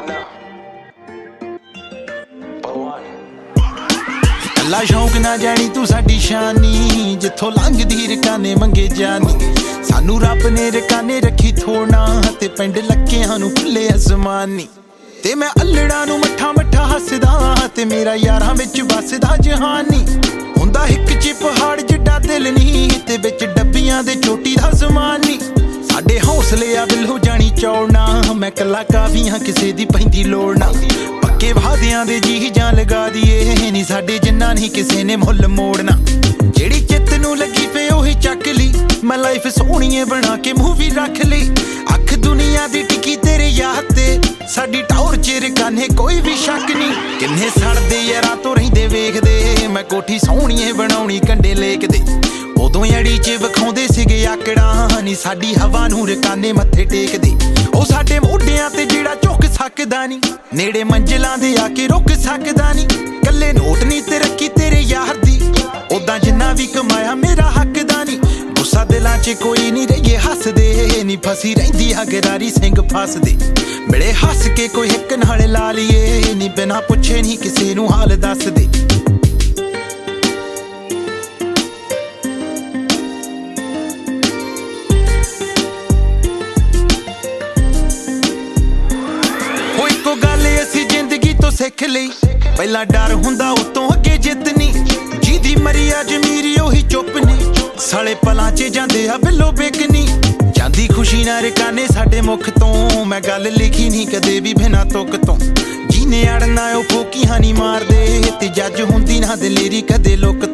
ला शौक ना जानी तू साडी शानी जिथों लंघदी रकाने मंगे जानी सानू रब ने रकाने रखी थोड़ा ते पिंड लक्कियां नू खुले आसमानी ते मैं अल्लड़ा नू मट्ठा मट्ठा हसदा ते मेरा यारां विच बसदा जहानी हुंदा हिक च पहाड़ जिड्डा दिल नी ते विच डब्बियां दे चोटी दा ज़मानी साडे हौसले आ बिल्लो जानी चौड़ना मैं कला काफियां किसे दी पैंदी लोड़ ना पक्के वादियां दे जी जां लगा दिए नी साडे जिन्ना नहीं किसे ने मुल मोड़ना जेड़ी चित नू लगी पे ओही चक ली मैं लाइफ सोहणीए बना के मूवी रख ली अख दुनिया दी टिकी तेरे याद ते साडी टौर च रकाने कोई भी शक नहीं किन्ने सड़दे यारां तो रहिंदे वेखदे मैं कोठी सोहणीए बनाउणी कंडे लेक दे उदों अड़ी च विखाउंदे सीगे आकड़ा नी साडी हवा नू रकाने मत्थे टेकदे ओ साडे मोढियां ते जेड़ा झुक सकदा नी नेड़े मंजिलां दे आके रुक सकदा नी कल्ले नोट नी ते रखी तेरे यार दी उदां जिन्ना भी कमाया मेरा हकदा नी गुस्सा दिलां च कोई नी रहिए हसदे नी फसी रहिंदी गरारी सिंह फसदे मिले हस के कोई हिक नाल ला लीए नी बिना पुछे नी किसे नू हाल दस दे सिख लई पहला डर हुंदा उतों अगे जित नी जिदी मरी अज मीरी ओही चुप नी साले पलां च जांदे आ बिल्लो बेकनी जांदी खुशी ना रकाने साडे मुख तों मैं गल लिखी नहीं कदे भी बिना तुक तों जीने अड़ना ओ फोकी हानी मार दे ते जज हुंदी ना दलेरी कदे लोक